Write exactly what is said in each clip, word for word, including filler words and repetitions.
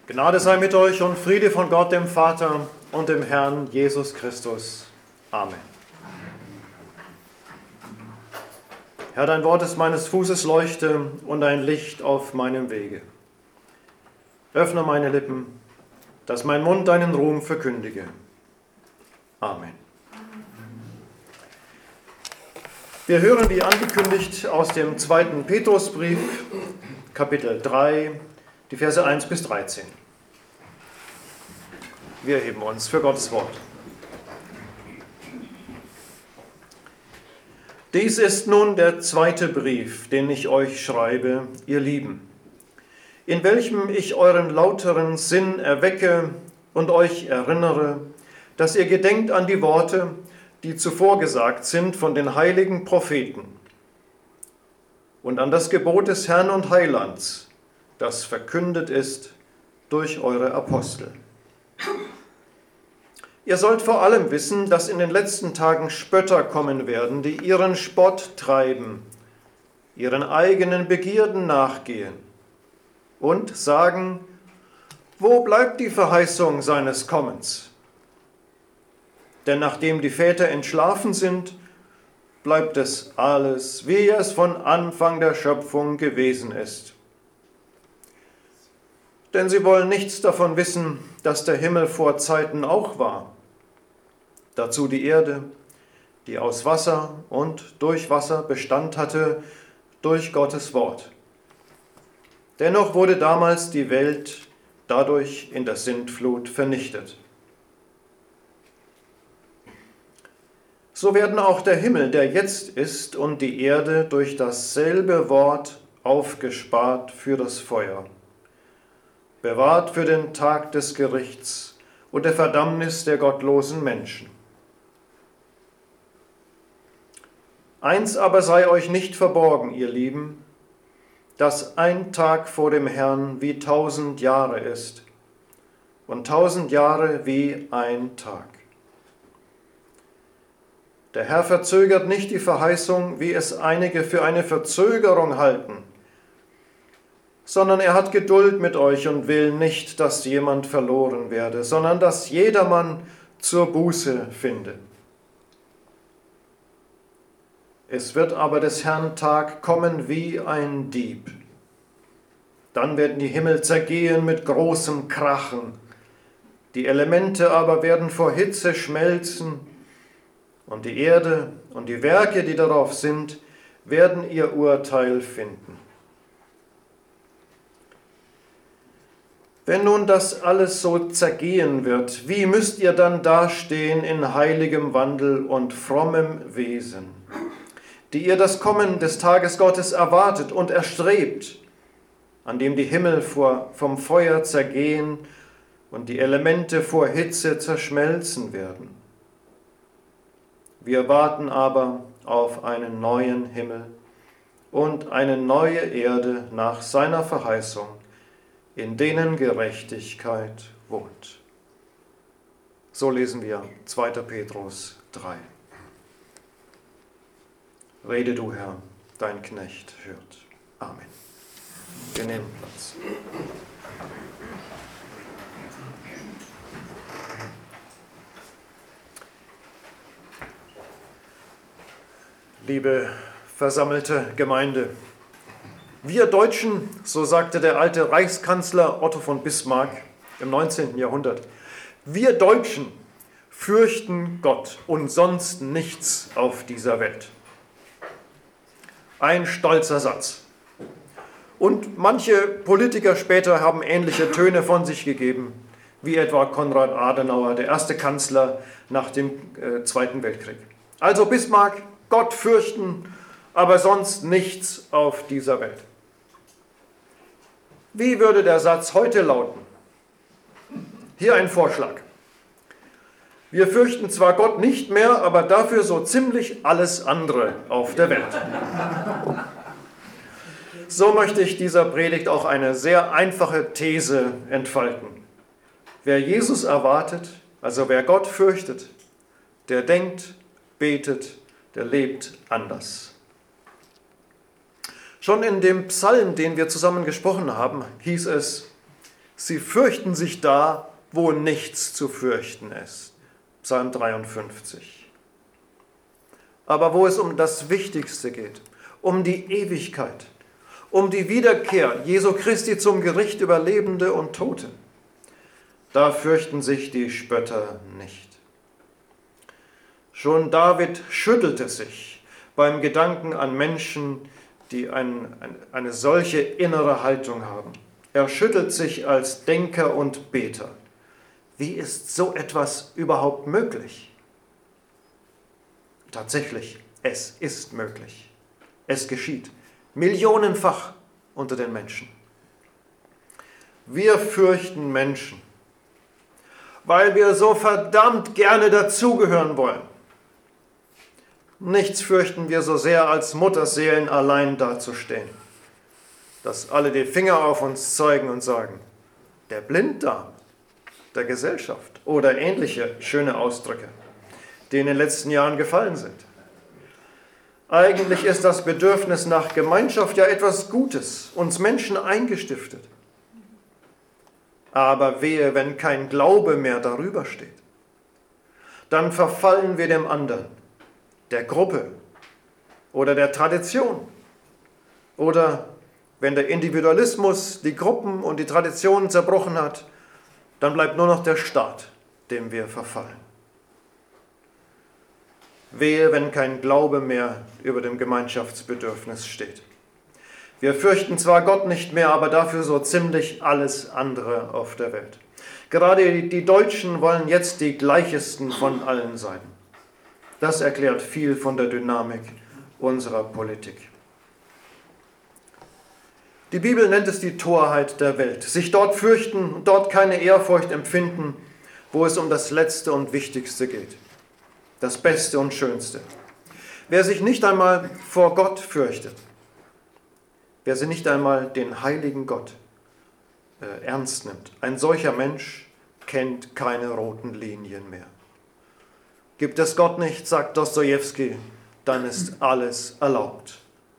Gnade sei mit euch und Friede von Gott, dem Vater und dem Herrn Jesus Christus. Amen. Herr, dein Wort ist meines Fußes Leuchte und ein Licht auf meinem Wege. Öffne meine Lippen, dass mein Mund deinen Ruhm verkündige. Amen. Wir hören wie angekündigt aus dem zweiten Petrusbrief, Kapitel drei, die Verse eins bis dreizehn. Wir erheben uns für Gottes Wort. Dies ist nun der zweite Brief, den ich euch schreibe, ihr Lieben, in welchem ich euren lauteren Sinn erwecke und euch erinnere, dass ihr gedenkt an die Worte, die zuvor gesagt sind von den heiligen Propheten, und an das Gebot des Herrn und Heilands, das verkündet ist durch eure Apostel. Ihr sollt vor allem wissen, dass in den letzten Tagen Spötter kommen werden, die ihren Spott treiben, ihren eigenen Begierden nachgehen und sagen, wo bleibt die Verheißung seines Kommens? Denn nachdem die Väter entschlafen sind, bleibt es alles, wie es von Anfang der Schöpfung gewesen ist. Denn sie wollen nichts davon wissen, dass der Himmel vor Zeiten auch war. Dazu die Erde, die aus Wasser und durch Wasser Bestand hatte, durch Gottes Wort. Dennoch wurde damals die Welt dadurch in der Sintflut vernichtet. So werden auch der Himmel, der jetzt ist, und die Erde durch dasselbe Wort aufgespart für das Feuer, bewahrt für den Tag des Gerichts und der Verdammnis der gottlosen Menschen. Eins aber sei euch nicht verborgen, ihr Lieben, dass ein Tag vor dem Herrn wie tausend Jahre ist und tausend Jahre wie ein Tag. Der Herr verzögert nicht die Verheißung, wie es einige für eine Verzögerung halten, sondern er hat Geduld mit euch und will nicht, dass jemand verloren werde, sondern dass jedermann zur Buße finde. Es wird aber des Herrn Tag kommen wie ein Dieb. Dann werden die Himmel zergehen mit großem Krachen, die Elemente aber werden vor Hitze schmelzen, und die Erde und die Werke, die darauf sind, werden ihr Urteil finden. Wenn nun das alles so zergehen wird, wie müsst ihr dann dastehen in heiligem Wandel und frommem Wesen, die ihr das Kommen des Tages Gottes erwartet und erstrebt, an dem die Himmel vor, vom Feuer zergehen und die Elemente vor Hitze zerschmelzen werden? Wir warten aber auf einen neuen Himmel und eine neue Erde nach seiner Verheißung, in denen Gerechtigkeit wohnt. So lesen wir zweiter Petrus drei. Rede du, Herr, dein Knecht hört. Amen. Wir nehmen Platz. Liebe versammelte Gemeinde, wir Deutschen, so sagte der alte Reichskanzler Otto von Bismarck im neunzehnten Jahrhundert, wir Deutschen fürchten Gott und sonst nichts auf dieser Welt. Ein stolzer Satz. Und manche Politiker später haben ähnliche Töne von sich gegeben, wie etwa Konrad Adenauer, der erste Kanzler nach dem äh, Zweiten Weltkrieg. Also Bismarck, Gott fürchten, aber sonst nichts auf dieser Welt. Wie würde der Satz heute lauten? Hier ein Vorschlag. Wir fürchten zwar Gott nicht mehr, aber dafür so ziemlich alles andere auf der Welt. So möchte ich dieser Predigt auch eine sehr einfache These entfalten. Wer Jesus erwartet, also wer Gott fürchtet, der denkt, betet, der lebt anders. Schon in dem Psalm, den wir zusammen gesprochen haben, hieß es, Sie fürchten sich da, wo nichts zu fürchten ist. Psalm dreiundfünfzig. Aber wo es um das Wichtigste geht, um die Ewigkeit, um die Wiederkehr Jesu Christi zum Gericht über Lebende und Tote, da fürchten sich die Spötter nicht. Schon David schüttelte sich beim Gedanken an Menschen, die ein, ein, eine solche innere Haltung haben. Er schüttelt sich als Denker und Beter. Wie ist so etwas überhaupt möglich? Tatsächlich, es ist möglich. Es geschieht. Millionenfach unter den Menschen. Wir fürchten Menschen, weil wir so verdammt gerne dazugehören wollen. Nichts fürchten wir so sehr, als Mutterseelen allein dazustehen, dass alle die Finger auf uns zeigen und sagen, der Blinddarm der Gesellschaft oder ähnliche schöne Ausdrücke, die in den letzten Jahren gefallen sind. Eigentlich ist das Bedürfnis nach Gemeinschaft ja etwas Gutes, uns Menschen eingestiftet. Aber wehe, wenn kein Glaube mehr darüber steht, dann verfallen wir dem anderen, der Gruppe oder der Tradition. Oder wenn der Individualismus die Gruppen und die Traditionen zerbrochen hat, dann bleibt nur noch der Staat, dem wir verfallen. Wehe, wenn kein Glaube mehr über dem Gemeinschaftsbedürfnis steht. Wir fürchten zwar Gott nicht mehr, aber dafür so ziemlich alles andere auf der Welt. Gerade die Deutschen wollen jetzt die gleichesten von allen sein. Das erklärt viel von der Dynamik unserer Politik. Die Bibel nennt es die Torheit der Welt. Sich dort fürchten und dort keine Ehrfurcht empfinden, wo es um das Letzte und Wichtigste geht. Das Beste und Schönste. Wer sich nicht einmal vor Gott fürchtet, wer sich nicht einmal den heiligen Gott äh, ernst nimmt, ein solcher Mensch kennt keine roten Linien mehr. Gibt es Gott nicht, sagt Dostojewski, dann ist alles erlaubt.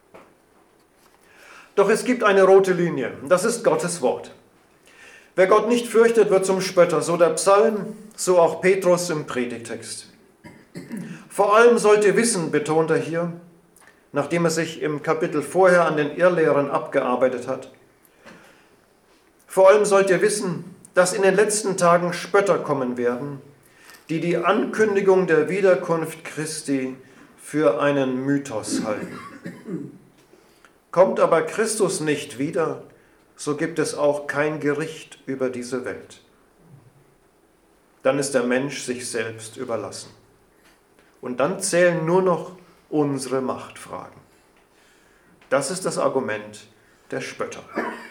Doch es gibt eine rote Linie, das ist Gottes Wort. Wer Gott nicht fürchtet, wird zum Spötter, so der Psalm, so auch Petrus im Predigtext. Vor allem sollt ihr wissen, betont er hier, nachdem er sich im Kapitel vorher an den Irrlehren abgearbeitet hat. Vor allem sollt ihr wissen, dass in den letzten Tagen Spötter kommen werden, die die Ankündigung der Wiederkunft Christi für einen Mythos halten. Kommt aber Christus nicht wieder, so gibt es auch kein Gericht über diese Welt. Dann ist der Mensch sich selbst überlassen. Und dann zählen nur noch unsere Machtfragen. Das ist das Argument der Spötter.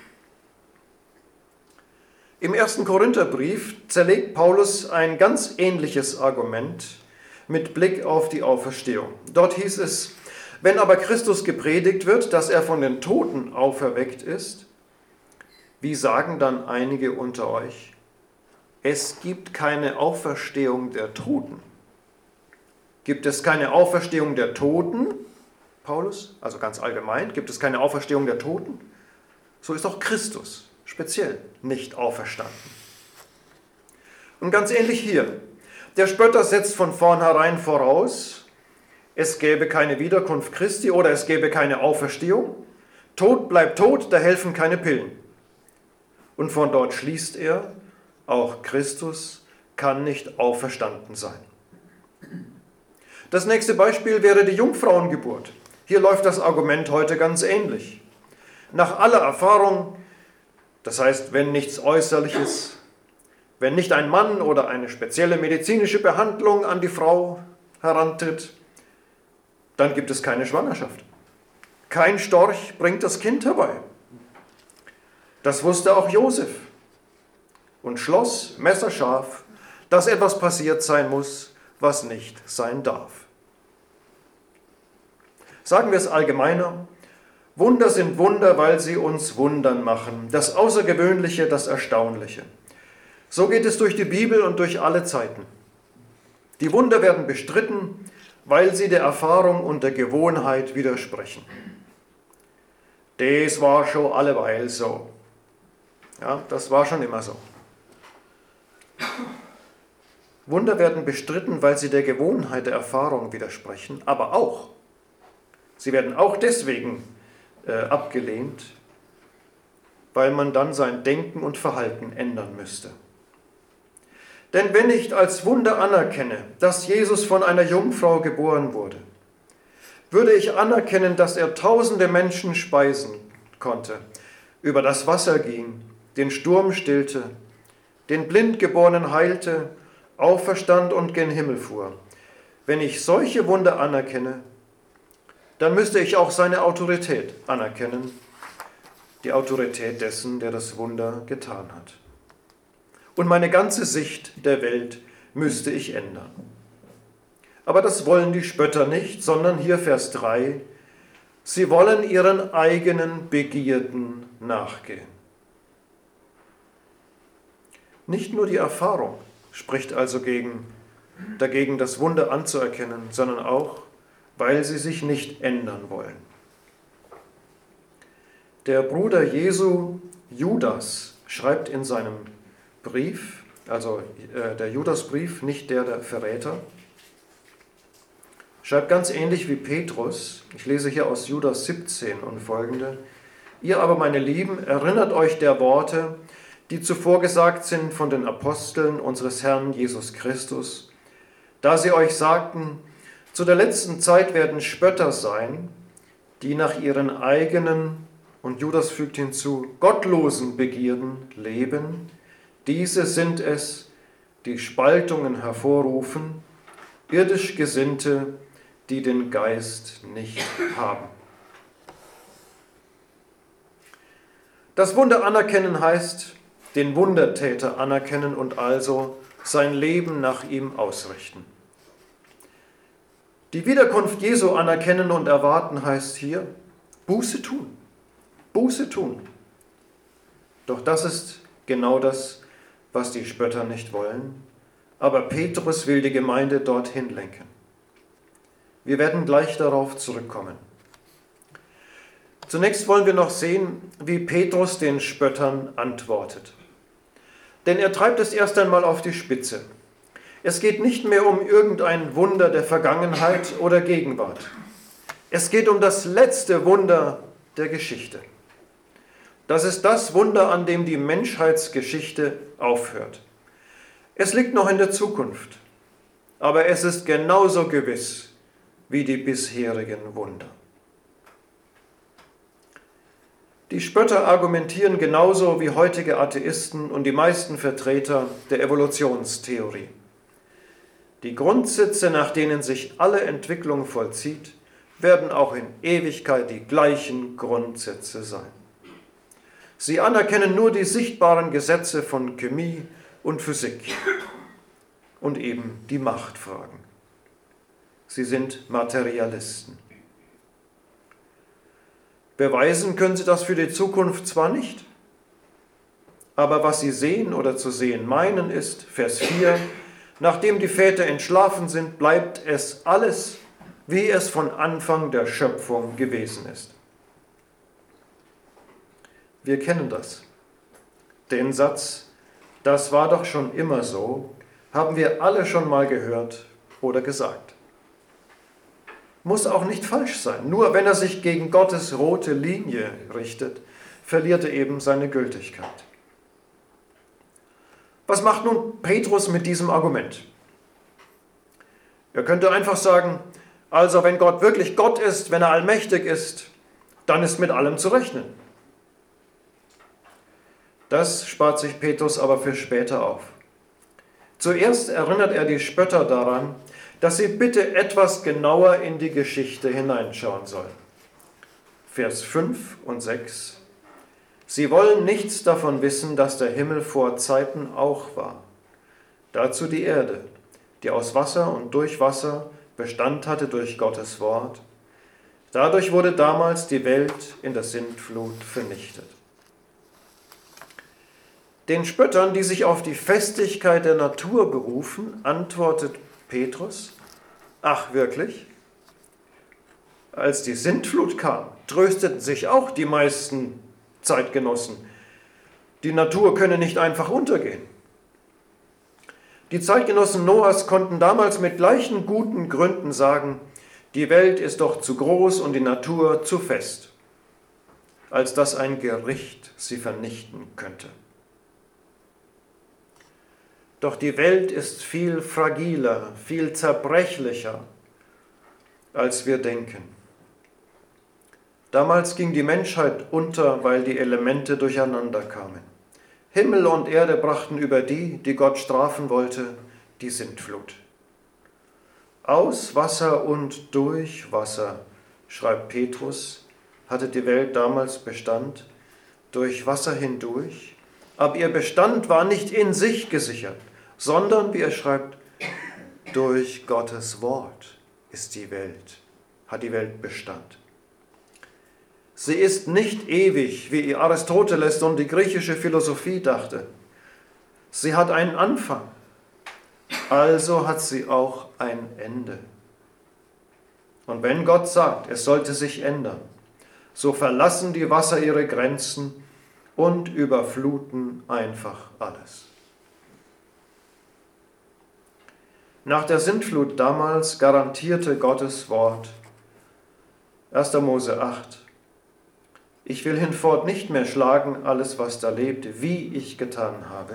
Im ersten Korintherbrief zerlegt Paulus ein ganz ähnliches Argument mit Blick auf die Auferstehung. Dort hieß es, wenn aber Christus gepredigt wird, dass er von den Toten auferweckt ist, wie sagen dann einige unter euch, es gibt keine Auferstehung der Toten. Gibt es keine Auferstehung der Toten, Paulus, also ganz allgemein, gibt es keine Auferstehung der Toten? So ist auch Christus speziell nicht auferstanden. Und ganz ähnlich hier. Der Spötter setzt von vornherein voraus, es gäbe keine Wiederkunft Christi oder es gäbe keine Auferstehung. Tod bleibt tot, da helfen keine Pillen. Und von dort schließt er, auch Christus kann nicht auferstanden sein. Das nächste Beispiel wäre die Jungfrauengeburt. Hier läuft das Argument heute ganz ähnlich. Nach aller Erfahrung, das heißt, wenn nichts Äußerliches, wenn nicht ein Mann oder eine spezielle medizinische Behandlung an die Frau herantritt, dann gibt es keine Schwangerschaft. Kein Storch bringt das Kind herbei. Das wusste auch Josef und schloss messerscharf, dass etwas passiert sein muss, was nicht sein darf. Sagen wir es allgemeiner, Wunder sind Wunder, weil sie uns wundern machen. Das Außergewöhnliche, das Erstaunliche. So geht es durch die Bibel und durch alle Zeiten. Die Wunder werden bestritten, weil sie der Erfahrung und der Gewohnheit widersprechen. Das war schon alleweil so. Ja, das war schon immer so. Wunder werden bestritten, weil sie der Gewohnheit der Erfahrung widersprechen, aber auch, sie werden auch deswegen äh, abgelehnt, weil man dann sein Denken und Verhalten ändern müsste. Denn wenn ich als Wunder anerkenne, dass Jesus von einer Jungfrau geboren wurde, würde ich anerkennen, dass er tausende Menschen speisen konnte, über das Wasser ging, den Sturm stillte, den Blindgeborenen heilte, auferstand und gen Himmel fuhr. Wenn ich solche Wunder anerkenne, dann müsste ich auch seine Autorität anerkennen, die Autorität dessen, der das Wunder getan hat. Und meine ganze Sicht der Welt müsste ich ändern. Aber das wollen die Spötter nicht, sondern hier Vers drei, sie wollen ihren eigenen Begierden nachgehen. Nicht nur die Erfahrung spricht also gegen, dagegen, das Wunder anzuerkennen, sondern auch, weil sie sich nicht ändern wollen. Der Bruder Jesu, Judas, schreibt in seinem Brief, also äh, der Judasbrief, nicht der der Verräter, schreibt ganz ähnlich wie Petrus, ich lese hier aus Judas siebzehn und folgende, ihr aber, meine Lieben, erinnert euch der Worte, die zuvor gesagt sind von den Aposteln unseres Herrn Jesus Christus, da sie euch sagten, zu der letzten Zeit werden Spötter sein, die nach ihren eigenen, und Judas fügt hinzu, gottlosen Begierden leben. Diese sind es, die Spaltungen hervorrufen, irdisch Gesinnte, die den Geist nicht haben. Das Wunder anerkennen heißt, den Wundertäter anerkennen und also sein Leben nach ihm ausrichten. Die Wiederkunft Jesu anerkennen und erwarten heißt hier, Buße tun. Buße tun. Doch das ist genau das, was die Spötter nicht wollen. Aber Petrus will die Gemeinde dorthin lenken. Wir werden gleich darauf zurückkommen. Zunächst wollen wir noch sehen, wie Petrus den Spöttern antwortet. Denn er treibt es erst einmal auf die Spitze. Es geht nicht mehr um irgendein Wunder der Vergangenheit oder Gegenwart. Es geht um das letzte Wunder der Geschichte. Das ist das Wunder, an dem die Menschheitsgeschichte aufhört. Es liegt noch in der Zukunft, aber es ist genauso gewiss wie die bisherigen Wunder. Die Spötter argumentieren genauso wie heutige Atheisten und die meisten Vertreter der Evolutionstheorie. Die Grundsätze, nach denen sich alle Entwicklung vollzieht, werden auch in Ewigkeit die gleichen Grundsätze sein. Sie anerkennen nur die sichtbaren Gesetze von Chemie und Physik und eben die Machtfragen. Sie sind Materialisten. Beweisen können sie das für die Zukunft zwar nicht, aber was sie sehen oder zu sehen meinen ist, Vers vier, nachdem die Väter entschlafen sind, bleibt es alles, wie es von Anfang der Schöpfung gewesen ist. Wir kennen das. Den Satz, das war doch schon immer so, haben wir alle schon mal gehört oder gesagt. Muss auch nicht falsch sein. Nur wenn er sich gegen Gottes rote Linie richtet, verliert er eben seine Gültigkeit. Was macht nun Petrus mit diesem Argument? Er könnte einfach sagen, also wenn Gott wirklich Gott ist, wenn er allmächtig ist, dann ist mit allem zu rechnen. Das spart sich Petrus aber für später auf. Zuerst erinnert er die Spötter daran, dass sie bitte etwas genauer in die Geschichte hineinschauen sollen. Vers fünf und sechs. Sie wollen nichts davon wissen, dass der Himmel vor Zeiten auch war. Dazu die Erde, die aus Wasser und durch Wasser Bestand hatte durch Gottes Wort. Dadurch wurde damals die Welt in der Sintflut vernichtet. Den Spöttern, die sich auf die Festigkeit der Natur berufen, antwortet Petrus, ach wirklich? Als die Sintflut kam, trösteten sich auch die meisten Zeitgenossen. Die Natur könne nicht einfach untergehen. Die Zeitgenossen Noahs konnten damals mit gleichen guten Gründen sagen, die Welt ist doch zu groß und die Natur zu fest, als dass ein Gericht sie vernichten könnte. Doch die Welt ist viel fragiler, viel zerbrechlicher, als wir denken. Damals ging die Menschheit unter, weil die Elemente durcheinander kamen. Himmel und Erde brachten über die, die Gott strafen wollte, die Sintflut. Aus Wasser und durch Wasser, schreibt Petrus, hatte die Welt damals Bestand, durch Wasser hindurch, aber ihr Bestand war nicht in sich gesichert, sondern, wie er schreibt, durch Gottes Wort ist die Welt, hat die Welt Bestand. Sie ist nicht ewig, wie Aristoteles und die griechische Philosophie dachte. Sie hat einen Anfang, also hat sie auch ein Ende. Und wenn Gott sagt, es sollte sich ändern, so verlassen die Wasser ihre Grenzen und überfluten einfach alles. Nach der Sintflut damals garantierte Gottes Wort, erster Mose acht, ich will hinfort nicht mehr schlagen alles, was da lebt, wie ich getan habe.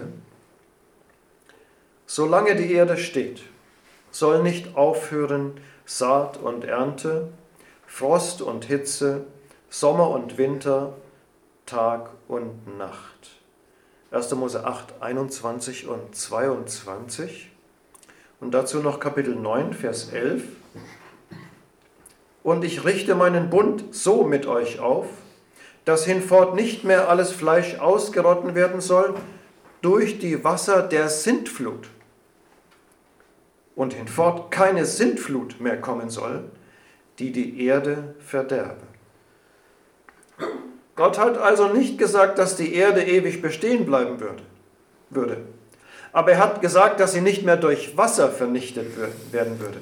Solange die Erde steht, soll nicht aufhören Saat und Ernte, Frost und Hitze, Sommer und Winter, Tag und Nacht. erster Mose acht, einundzwanzig und zweiundzwanzig. Und dazu noch Kapitel neun, Vers elf. Und ich richte meinen Bund so mit euch auf, dass hinfort nicht mehr alles Fleisch ausgerotten werden soll durch die Wasser der Sintflut. Und hinfort keine Sintflut mehr kommen soll, die die Erde verderbe. Gott hat also nicht gesagt, dass die Erde ewig bestehen bleiben würde. würde. Aber er hat gesagt, dass sie nicht mehr durch Wasser vernichtet werden würde.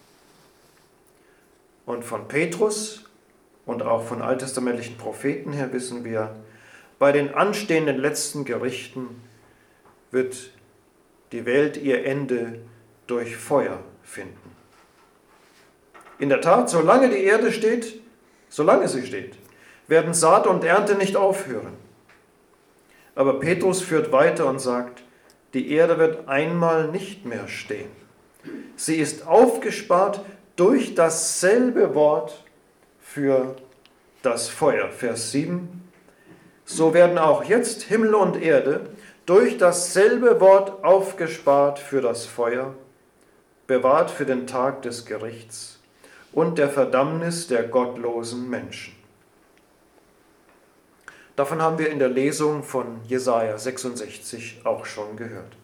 Und von Petrus und auch von alttestamentlichen Propheten her wissen wir, bei den anstehenden letzten Gerichten wird die Welt ihr Ende durch Feuer finden. In der Tat, solange die Erde steht, solange sie steht, werden Saat und Ernte nicht aufhören. Aber Petrus führt weiter und sagt, die Erde wird einmal nicht mehr stehen. Sie ist aufgespart durch dasselbe Wort für das Feuer. Vers sieben. So werden auch jetzt Himmel und Erde durch dasselbe Wort aufgespart für das Feuer, bewahrt für den Tag des Gerichts und der Verdammnis der gottlosen Menschen. Davon haben wir in der Lesung von Jesaja sechsundsechzig auch schon gehört.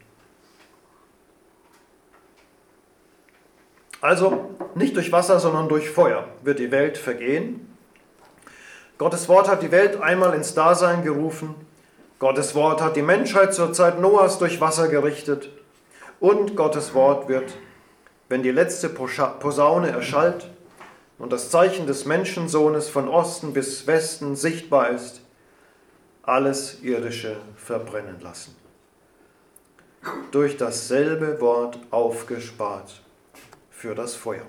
Also nicht durch Wasser, sondern durch Feuer wird die Welt vergehen. Gottes Wort hat die Welt einmal ins Dasein gerufen. Gottes Wort hat die Menschheit zur Zeit Noahs durch Wasser gerichtet. Und Gottes Wort wird, wenn die letzte Posaune erschallt und das Zeichen des Menschensohnes von Osten bis Westen sichtbar ist, alles Irdische verbrennen lassen. Durch dasselbe Wort aufgespart für das Feuer.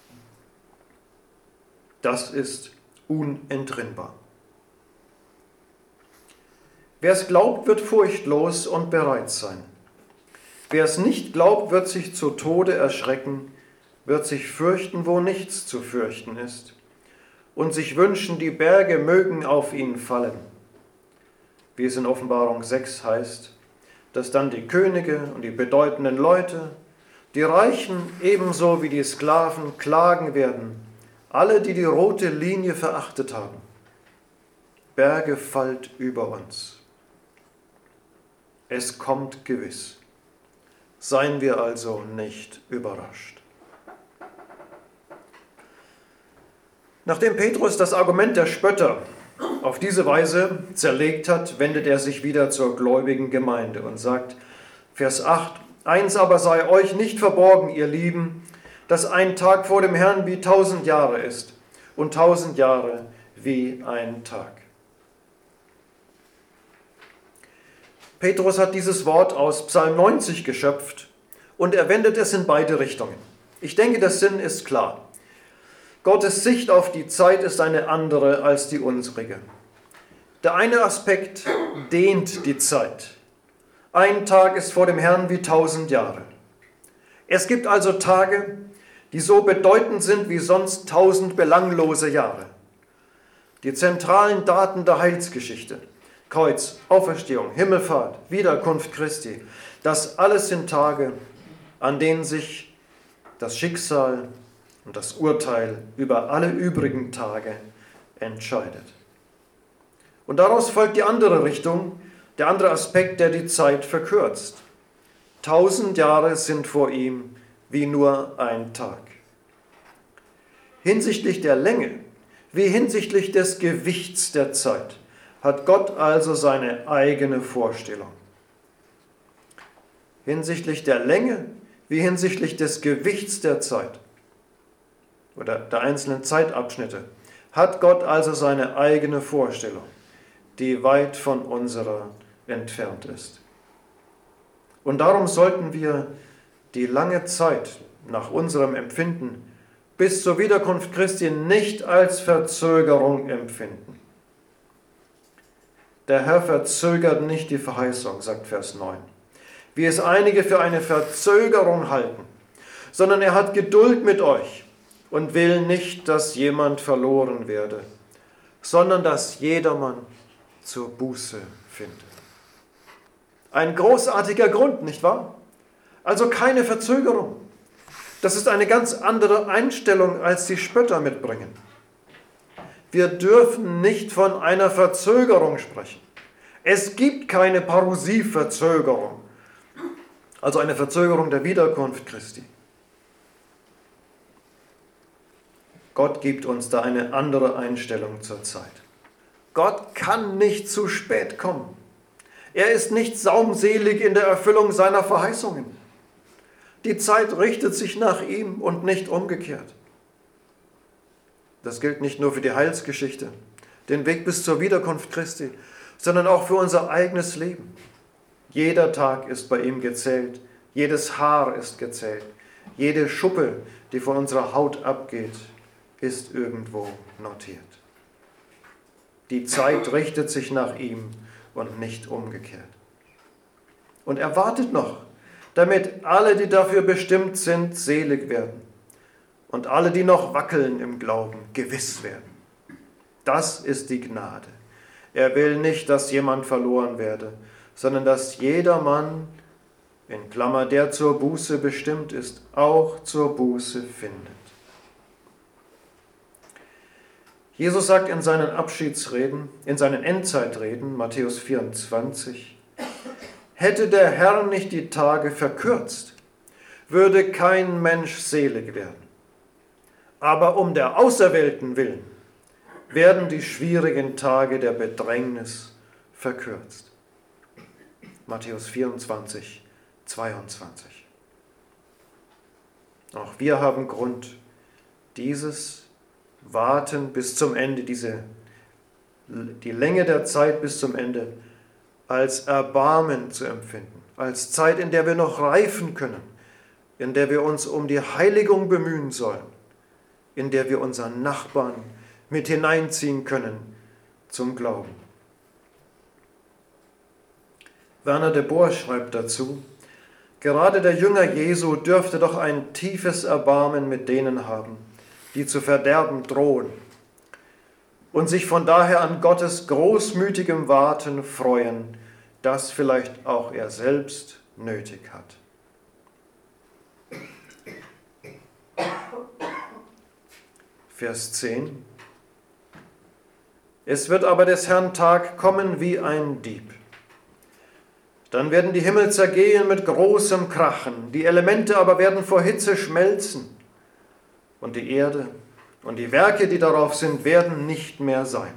Das ist unentrinnbar. Wer es glaubt, wird furchtlos und bereit sein. Wer es nicht glaubt, wird sich zu Tode erschrecken, wird sich fürchten, wo nichts zu fürchten ist, und sich wünschen, die Berge mögen auf ihn fallen. Wie es in Offenbarung sechs heißt, dass dann die Könige und die bedeutenden Leute, die Reichen ebenso wie die Sklaven klagen werden, alle, die die rote Linie verachtet haben. Berge fallt über uns. Es kommt gewiss. Seien wir also nicht überrascht. Nachdem Petrus das Argument der Spötter auf diese Weise zerlegt hat, wendet er sich wieder zur gläubigen Gemeinde und sagt, Vers acht, eins aber sei euch nicht verborgen, ihr Lieben, dass ein Tag vor dem Herrn wie tausend Jahre ist und tausend Jahre wie ein Tag. Petrus hat dieses Wort aus Psalm neunzig geschöpft und er wendet es in beide Richtungen. Ich denke, der Sinn ist klar. Gottes Sicht auf die Zeit ist eine andere als die unsrige. Der eine Aspekt dehnt die Zeit. Ein Tag ist vor dem Herrn wie tausend Jahre. Es gibt also Tage, die so bedeutend sind wie sonst tausend belanglose Jahre. Die zentralen Daten der Heilsgeschichte, Kreuz, Auferstehung, Himmelfahrt, Wiederkunft Christi, das alles sind Tage, an denen sich das Schicksal und das Urteil über alle übrigen Tage entscheidet. Und daraus folgt die andere Richtung, der andere Aspekt, der die Zeit verkürzt. Tausend Jahre sind vor ihm wie nur ein Tag. Hinsichtlich der Länge, wie hinsichtlich des Gewichts der Zeit, hat Gott also seine eigene Vorstellung. Hinsichtlich der Länge, wie hinsichtlich des Gewichts der Zeit oder der einzelnen Zeitabschnitte, hat Gott also seine eigene Vorstellung, die weit von unserer entfernt ist. Und darum sollten wir die lange Zeit nach unserem Empfinden bis zur Wiederkunft Christi nicht als Verzögerung empfinden. Der Herr verzögert nicht die Verheißung, sagt Vers neun, wie es einige für eine Verzögerung halten, sondern er hat Geduld mit euch und will nicht, dass jemand verloren werde, sondern dass jedermann zur Buße finde. Ein großartiger Grund, nicht wahr? Also keine Verzögerung. Das ist eine ganz andere Einstellung, als die Spötter mitbringen. Wir dürfen nicht von einer Verzögerung sprechen. Es gibt keine Parousie-Verzögerung, also eine Verzögerung der Wiederkunft Christi. Gott gibt uns da eine andere Einstellung zur Zeit. Gott kann nicht zu spät kommen. Er ist nicht saumselig in der Erfüllung seiner Verheißungen. Die Zeit richtet sich nach ihm und nicht umgekehrt. Das gilt nicht nur für die Heilsgeschichte, den Weg bis zur Wiederkunft Christi, sondern auch für unser eigenes Leben. Jeder Tag ist bei ihm gezählt, jedes Haar ist gezählt, jede Schuppe, die von unserer Haut abgeht, ist irgendwo notiert. Die Zeit richtet sich nach ihm und nicht umgekehrt. Und er wartet noch, damit alle, die dafür bestimmt sind, selig werden und alle, die noch wackeln im Glauben, gewiss werden. Das ist die Gnade. Er will nicht, dass jemand verloren werde, sondern dass jedermann, in Klammer, der zur Buße bestimmt ist, auch zur Buße findet. Jesus sagt in seinen Abschiedsreden, in seinen Endzeitreden, Matthäus vierundzwanzig, hätte der Herr nicht die Tage verkürzt, würde kein Mensch selig werden. Aber um der Auserwählten willen werden die schwierigen Tage der Bedrängnis verkürzt. Matthäus vierundzwanzig, zweiundzwanzig. Auch wir haben Grund, dieses Warten bis zum Ende, diese, die Länge der Zeit bis zum Ende, als Erbarmen zu empfinden, als Zeit, in der wir noch reifen können, in der wir uns um die Heiligung bemühen sollen, in der wir unseren Nachbarn mit hineinziehen können zum Glauben. Werner de Boer schreibt dazu, gerade der Jünger Jesu dürfte doch ein tiefes Erbarmen mit denen haben, die zu verderben drohen und sich von daher an Gottes großmütigem Warten freuen, das vielleicht auch er selbst nötig hat. Vers zehn. Es wird aber des Herrn Tag kommen wie ein Dieb. Dann werden die Himmel zergehen mit großem Krachen, die Elemente aber werden vor Hitze schmelzen. Und die Erde und die Werke, die darauf sind, werden nicht mehr sein.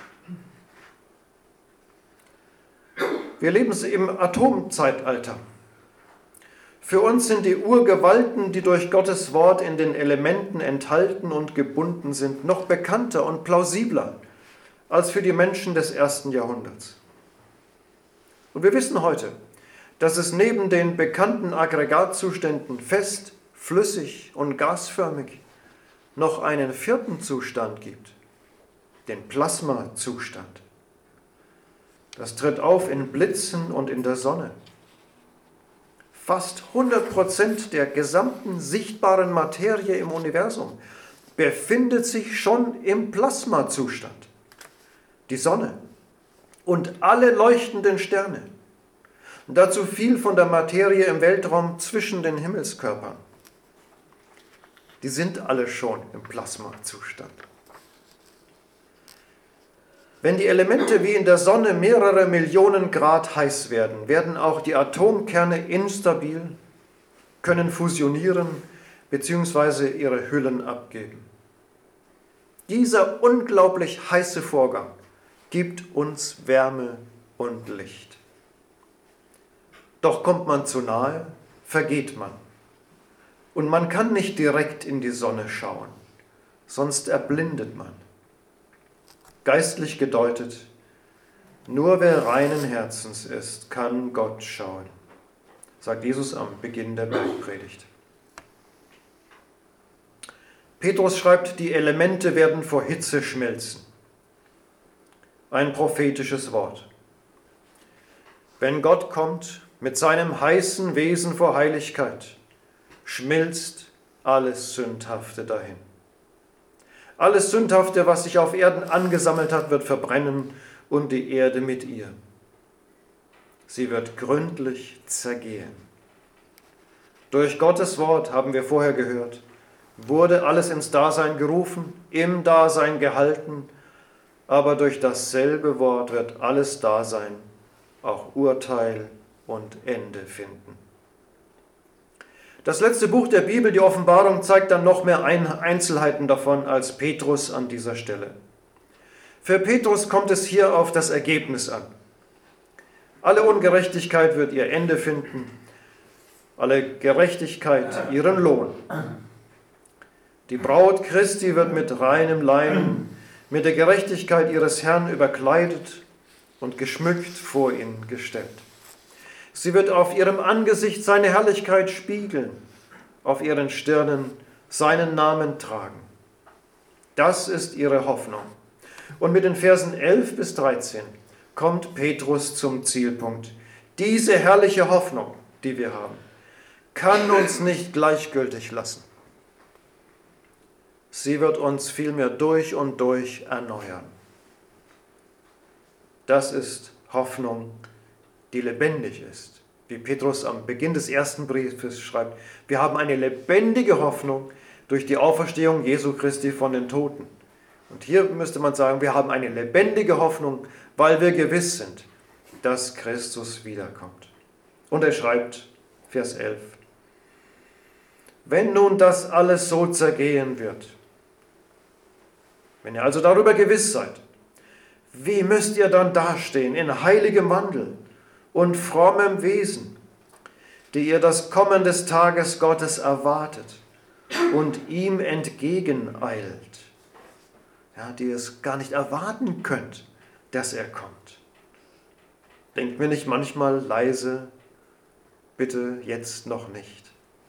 Wir leben im Atomzeitalter. Für uns sind die Urgewalten, die durch Gottes Wort in den Elementen enthalten und gebunden sind, noch bekannter und plausibler als für die Menschen des ersten Jahrhunderts. Und wir wissen heute, dass es neben den bekannten Aggregatzuständen fest, flüssig und gasförmig noch einen vierten Zustand gibt, den Plasmazustand. Das tritt auf in Blitzen und in der Sonne. Fast hundert Prozent der gesamten sichtbaren Materie im Universum befindet sich schon im Plasmazustand. Die Sonne und alle leuchtenden Sterne. Und dazu viel von der Materie im Weltraum zwischen den Himmelskörpern. Die sind alle schon im Plasmazustand. Wenn die Elemente wie in der Sonne mehrere Millionen Grad heiß werden, werden auch die Atomkerne instabil, können fusionieren bzw. ihre Hüllen abgeben. Dieser unglaublich heiße Vorgang gibt uns Wärme und Licht. Doch kommt man zu nahe, vergeht man. Und man kann nicht direkt in die Sonne schauen, sonst erblindet man. Geistlich gedeutet, nur wer reinen Herzens ist, kann Gott schauen, sagt Jesus am Beginn der Bergpredigt. Petrus schreibt, die Elemente werden vor Hitze schmelzen. Ein prophetisches Wort. Wenn Gott kommt mit seinem heißen Wesen vor Heiligkeit, schmilzt alles Sündhafte dahin. Alles Sündhafte, was sich auf Erden angesammelt hat, wird verbrennen und die Erde mit ihr. Sie wird gründlich zergehen. Durch Gottes Wort, haben wir vorher gehört, wurde alles ins Dasein gerufen, im Dasein gehalten, aber durch dasselbe Wort wird alles Dasein, auch Urteil und Ende finden. Das letzte Buch der Bibel, die Offenbarung, zeigt dann noch mehr Einzelheiten davon als Petrus an dieser Stelle. Für Petrus kommt es hier auf das Ergebnis an. Alle Ungerechtigkeit wird ihr Ende finden, alle Gerechtigkeit ihren Lohn. Die Braut Christi wird mit reinem Leinen, mit der Gerechtigkeit ihres Herrn überkleidet und geschmückt vor ihn gestellt. Sie wird auf ihrem Angesicht seine Herrlichkeit spiegeln, auf ihren Stirnen seinen Namen tragen. Das ist ihre Hoffnung. Und mit den Versen elf bis dreizehn kommt Petrus zum Zielpunkt. Diese herrliche Hoffnung, die wir haben, kann uns nicht gleichgültig lassen. Sie wird uns vielmehr durch und durch erneuern. Das ist Hoffnung, die lebendig ist. Wie Petrus am Beginn des ersten Briefes schreibt, wir haben eine lebendige Hoffnung durch die Auferstehung Jesu Christi von den Toten. Und hier müsste man sagen, wir haben eine lebendige Hoffnung, weil wir gewiss sind, dass Christus wiederkommt. Und er schreibt, Vers elf, wenn nun das alles so zergehen wird, wenn ihr also darüber gewiss seid, wie müsst ihr dann dastehen in heiligem Wandel und frommem Wesen, die ihr das Kommen des Tages Gottes erwartet und ihm entgegeneilt, ja, die ihr es gar nicht erwarten könnt, dass er kommt. Denkt mir nicht manchmal leise, bitte jetzt noch nicht.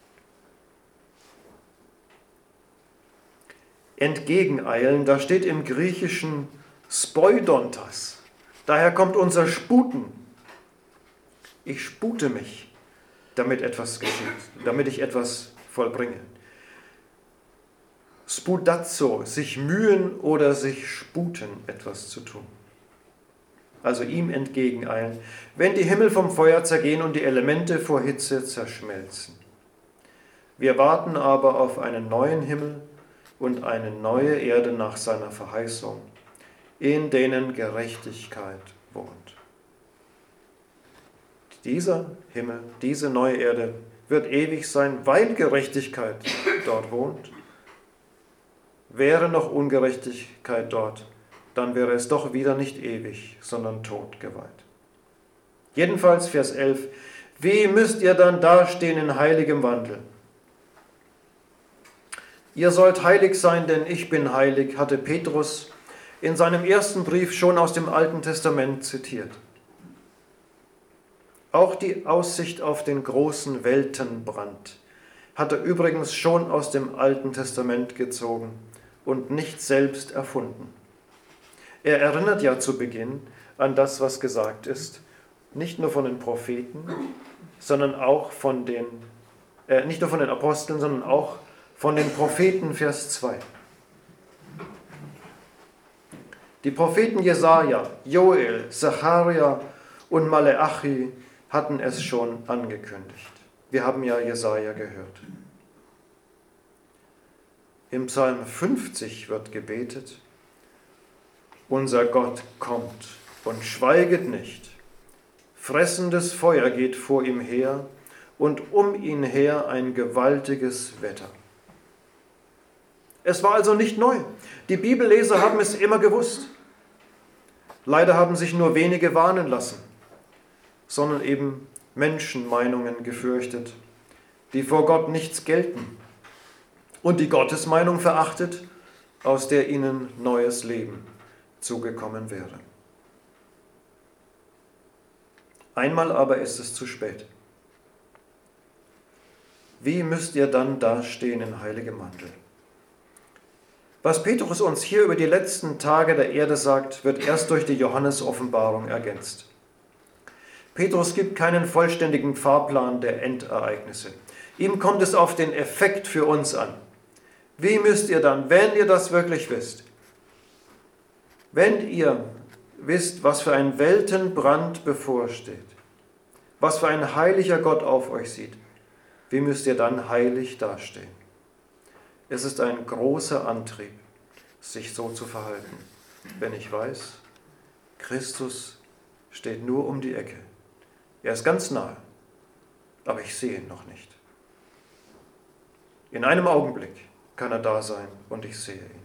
Entgegeneilen, da steht im Griechischen Spoidontas. Daher kommt unser Sputen. Ich spute mich, damit etwas geschieht, damit ich etwas vollbringe. Spudazzo, sich mühen oder sich sputen, etwas zu tun. Also ihm entgegeneilen, wenn die Himmel vom Feuer zergehen und die Elemente vor Hitze zerschmelzen. Wir warten aber auf einen neuen Himmel und eine neue Erde nach seiner Verheißung, in denen Gerechtigkeit wohnt. Dieser Himmel, diese neue Erde wird ewig sein, weil Gerechtigkeit dort wohnt. Wäre noch Ungerechtigkeit dort, dann wäre es doch wieder nicht ewig, sondern totgeweiht. Jedenfalls Vers elf, wie müsst ihr dann dastehen in heiligem Wandel? Ihr sollt heilig sein, denn ich bin heilig, hatte Petrus in seinem ersten Brief schon aus dem Alten Testament zitiert. Auch die Aussicht auf den großen Weltenbrand hat er übrigens schon aus dem Alten Testament gezogen und nicht selbst erfunden. Er erinnert ja zu Beginn an das, was gesagt ist, nicht nur von den Propheten, sondern auch von den, äh, nicht nur von den Aposteln, sondern auch von den Propheten, Vers zwei. Die Propheten Jesaja, Joel, Zacharia und Maleachi hatten es schon angekündigt. Wir haben ja Jesaja gehört. Im Psalm fünfzig wird gebetet: Unser Gott kommt und schweiget nicht. Fressendes Feuer geht vor ihm her und um ihn her ein gewaltiges Wetter. Es war also nicht neu. Die Bibelleser haben es immer gewusst. Leider haben sich nur wenige warnen lassen, sondern eben Menschenmeinungen gefürchtet, die vor Gott nichts gelten und die Gottesmeinung verachtet, aus der ihnen neues Leben zugekommen wäre. Einmal aber ist es zu spät. Wie müsst ihr dann dastehen in heiligem Mantel? Was Petrus uns hier über die letzten Tage der Erde sagt, wird erst durch die Johannes-Offenbarung ergänzt. Petrus gibt keinen vollständigen Fahrplan der Endereignisse. Ihm kommt es auf den Effekt für uns an. Wie müsst ihr dann, wenn ihr das wirklich wisst, wenn ihr wisst, was für ein Weltenbrand bevorsteht, was für ein heiliger Gott auf euch sieht, wie müsst ihr dann heilig dastehen? Es ist ein großer Antrieb, sich so zu verhalten, wenn ich weiß, Christus steht nur um die Ecke. Er ist ganz nahe, aber ich sehe ihn noch nicht. In einem Augenblick kann er da sein und ich sehe ihn.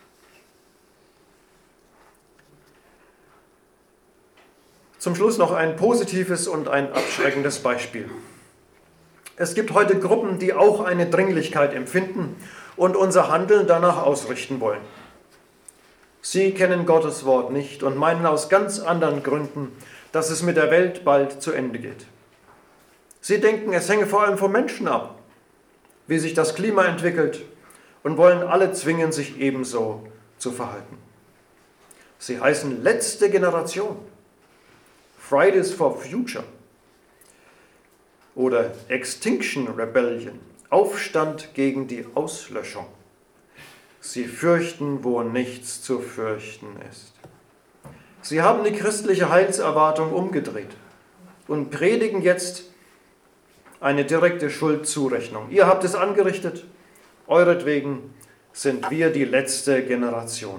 Zum Schluss noch ein positives und ein abschreckendes Beispiel. Es gibt heute Gruppen, die auch eine Dringlichkeit empfinden und unser Handeln danach ausrichten wollen. Sie kennen Gottes Wort nicht und meinen aus ganz anderen Gründen, dass es mit der Welt bald zu Ende geht. Sie denken, es hänge vor allem vom Menschen ab, wie sich das Klima entwickelt, und wollen alle zwingen, sich ebenso zu verhalten. Sie heißen letzte Generation, Fridays for Future oder Extinction Rebellion, Aufstand gegen die Auslöschung. Sie fürchten, wo nichts zu fürchten ist. Sie haben die christliche Heilserwartung umgedreht und predigen jetzt eine direkte Schuldzurechnung. Ihr habt es angerichtet, euretwegen sind wir die letzte Generation.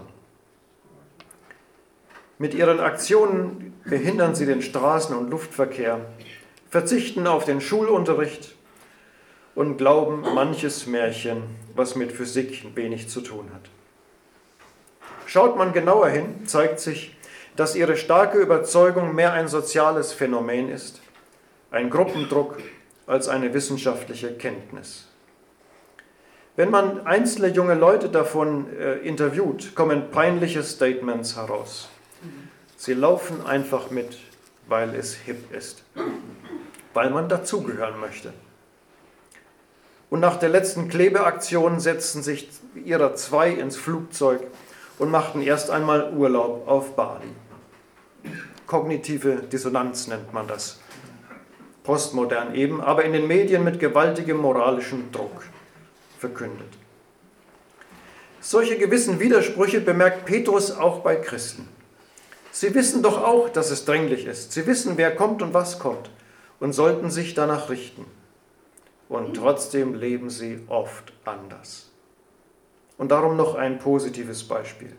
Mit ihren Aktionen behindern sie den Straßen- und Luftverkehr, verzichten auf den Schulunterricht und glauben manches Märchen, was mit Physik wenig zu tun hat. Schaut man genauer hin, zeigt sich, dass ihre starke Überzeugung mehr ein soziales Phänomen ist, ein Gruppendruck, als eine wissenschaftliche Kenntnis. Wenn man einzelne junge Leute davon äh, interviewt, kommen peinliche Statements heraus. Sie laufen einfach mit, weil es hip ist, weil man dazugehören möchte. Und nach der letzten Klebeaktion setzten sich ihrer zwei ins Flugzeug und machten erst einmal Urlaub auf Bali. Kognitive Dissonanz nennt man das. Postmodern eben, aber in den Medien mit gewaltigem moralischem Druck verkündet. Solche gewissen Widersprüche bemerkt Petrus auch bei Christen. Sie wissen doch auch, dass es dringlich ist. Sie wissen, wer kommt und was kommt und sollten sich danach richten. Und trotzdem leben sie oft anders. Und darum noch ein positives Beispiel.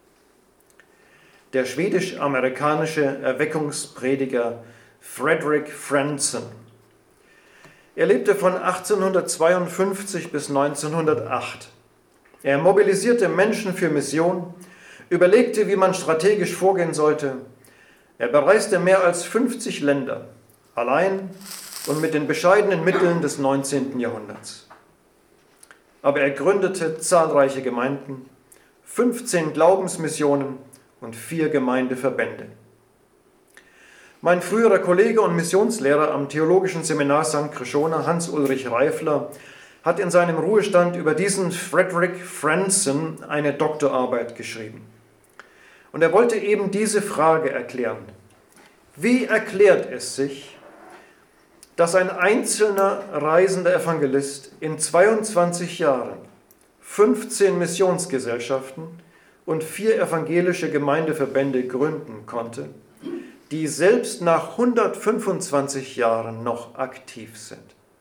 Der schwedisch-amerikanische Erweckungsprediger Frederick Franson. Er lebte von achtzehnhundertzweiundfünfzig bis neunzehnhundertacht. Er mobilisierte Menschen für Mission, überlegte, wie man strategisch vorgehen sollte. Er bereiste mehr als fünfzig Länder, allein und mit den bescheidenen Mitteln des neunzehnten Jahrhunderts. Aber er gründete zahlreiche Gemeinden, fünfzehn Glaubensmissionen und vier Gemeindeverbände. Mein früherer Kollege und Missionslehrer am Theologischen Seminar Sankt Krishona, Hans-Ulrich Reifler, hat in seinem Ruhestand über diesen Frederick Franzen eine Doktorarbeit geschrieben. Und er wollte eben diese Frage erklären. Wie erklärt es sich, dass ein einzelner reisender Evangelist in zweiundzwanzig Jahren fünfzehn Missionsgesellschaften und vier evangelische Gemeindeverbände gründen konnte, die selbst nach hundertfünfundzwanzig Jahren noch aktiv sind?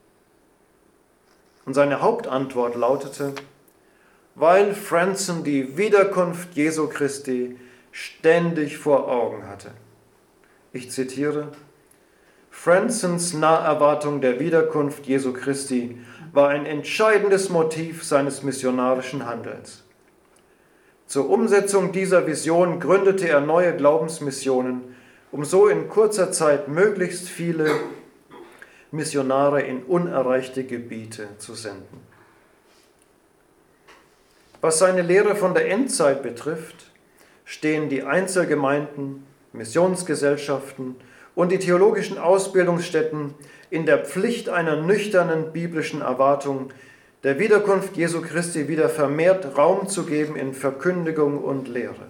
Und seine Hauptantwort lautete, weil Franzen die Wiederkunft Jesu Christi ständig vor Augen hatte. Ich zitiere, Franzens Naherwartung der Wiederkunft Jesu Christi war ein entscheidendes Motiv seines missionarischen Handelns. Zur Umsetzung dieser Vision gründete er neue Glaubensmissionen, um so in kurzer Zeit möglichst viele Missionare in unerreichte Gebiete zu senden. Was seine Lehre von der Endzeit betrifft, stehen die Einzelgemeinden, Missionsgesellschaften und die theologischen Ausbildungsstätten in der Pflicht einer nüchternen biblischen Erwartung, der Wiederkunft Jesu Christi wieder vermehrt Raum zu geben in Verkündigung und Lehre.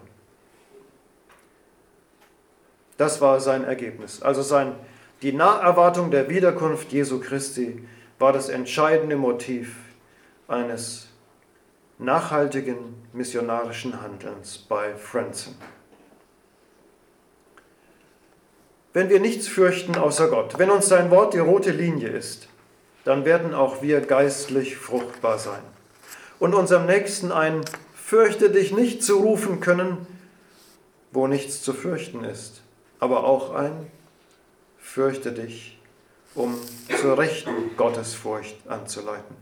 Das war sein Ergebnis. Also sein, die Naherwartung der Wiederkunft Jesu Christi war das entscheidende Motiv eines nachhaltigen missionarischen Handelns bei Franzen. Wenn wir nichts fürchten außer Gott, wenn uns sein Wort die rote Linie ist, dann werden auch wir geistlich fruchtbar sein und unserem Nächsten ein Fürchte dich nicht zurufen können, wo nichts zu fürchten ist, aber auch ein Fürchte dich, um zur rechten Gottesfurcht anzuleiten.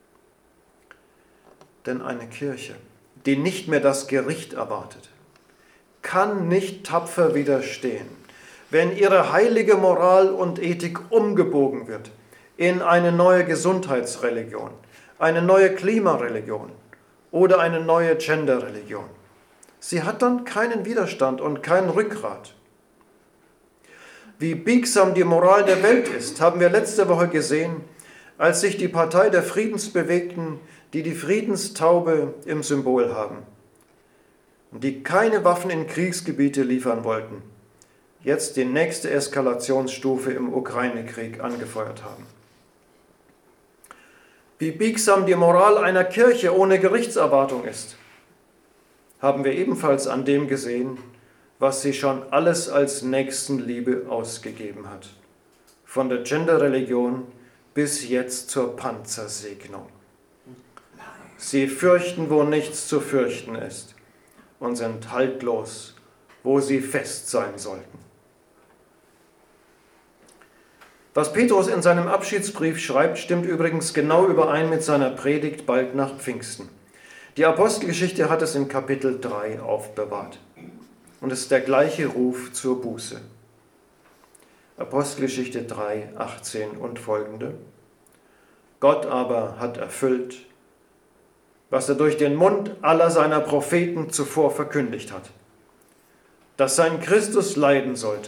Denn eine Kirche, die nicht mehr das Gericht erwartet, kann nicht tapfer widerstehen, wenn ihre heilige Moral und Ethik umgebogen wird in eine neue Gesundheitsreligion, eine neue Klimareligion oder eine neue Genderreligion. Sie hat dann keinen Widerstand und kein Rückgrat. Wie biegsam die Moral der Welt ist, haben wir letzte Woche gesehen, als sich die Partei der Friedensbewegten, die die Friedenstaube im Symbol haben und die keine Waffen in Kriegsgebiete liefern wollten, jetzt die nächste Eskalationsstufe im Ukraine-Krieg angefeuert haben. Wie biegsam die Moral einer Kirche ohne Gerichtserwartung ist, haben wir ebenfalls an dem gesehen, was sie schon alles als Nächstenliebe ausgegeben hat. Von der Genderreligion bis jetzt zur Panzersegnung. Sie fürchten, wo nichts zu fürchten ist und sind haltlos, wo sie fest sein sollten. Was Petrus in seinem Abschiedsbrief schreibt, stimmt übrigens genau überein mit seiner Predigt bald nach Pfingsten. Die Apostelgeschichte hat es in Kapitel drei aufbewahrt. Und es ist der gleiche Ruf zur Buße. Apostelgeschichte drei, achtzehn und folgende. Gott aber hat erfüllt, was er durch den Mund aller seiner Propheten zuvor verkündigt hat, dass sein Christus leiden sollte.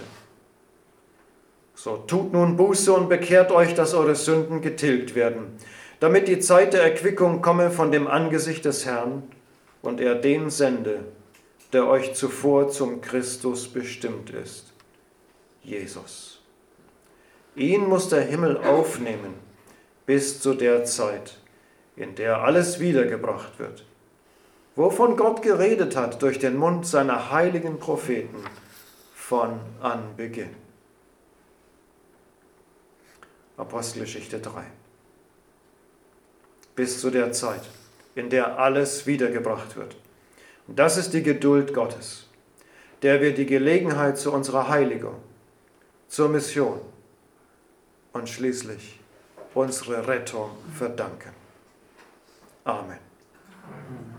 So tut nun Buße und bekehrt euch, dass eure Sünden getilgt werden, damit die Zeit der Erquickung komme von dem Angesicht des Herrn und er den sende, der euch zuvor zum Christus bestimmt ist, Jesus. Ihn muss der Himmel aufnehmen bis zu der Zeit, in der alles wiedergebracht wird, wovon Gott geredet hat durch den Mund seiner heiligen Propheten von Anbeginn. Apostelgeschichte drei. Bis zu der Zeit, in der alles wiedergebracht wird. Und das ist die Geduld Gottes, der wir die Gelegenheit zu unserer Heiligung, zur Mission und schließlich unsere Rettung verdanken. Amen.